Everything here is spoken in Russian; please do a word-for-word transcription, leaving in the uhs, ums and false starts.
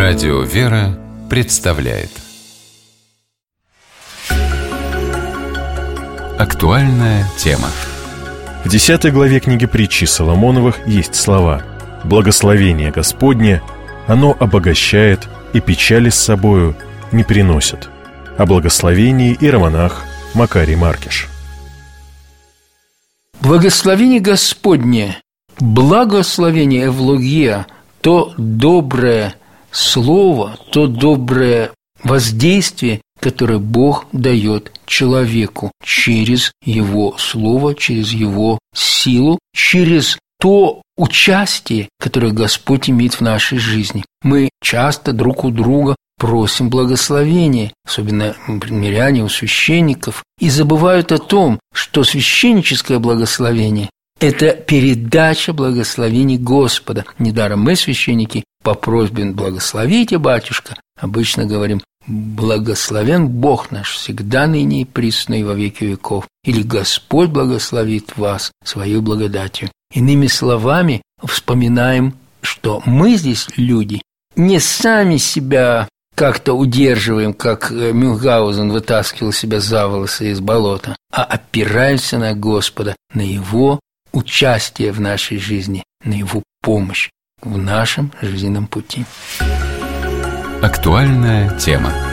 Радио «Вера» представляет актуальная тема. В десятой главе книги притчи Соломоновых есть слова: «Благословение Господне, оно обогащает и печали с собою не приносит». О благословении иеромонах Макарий Маркиш. Благословение Господне, благословение эвлогия, то доброе слово, то доброе воздействие, которое Бог дает человеку через Его Слово, через Его силу, через то участие, которое Господь имеет в нашей жизни. Мы часто друг у друга просим благословения, особенно миряне у священников, и забывают о том, что священническое благословение – это передача благословений Господа. Недаром мы, священники, по просьбе «благословите, батюшка», обычно говорим «благословен Бог наш всегда, ныне и присно и во веки веков», или «Господь благословит вас своей благодатью». Иными словами, вспоминаем, что мы здесь, люди, не сами себя как-то удерживаем, как Мюнхгаузен вытаскивал себя за волосы из болота, а опираемся на Господа, на Его участие в нашей жизни, на Его помощь в нашем жизненном пути. Актуальная тема.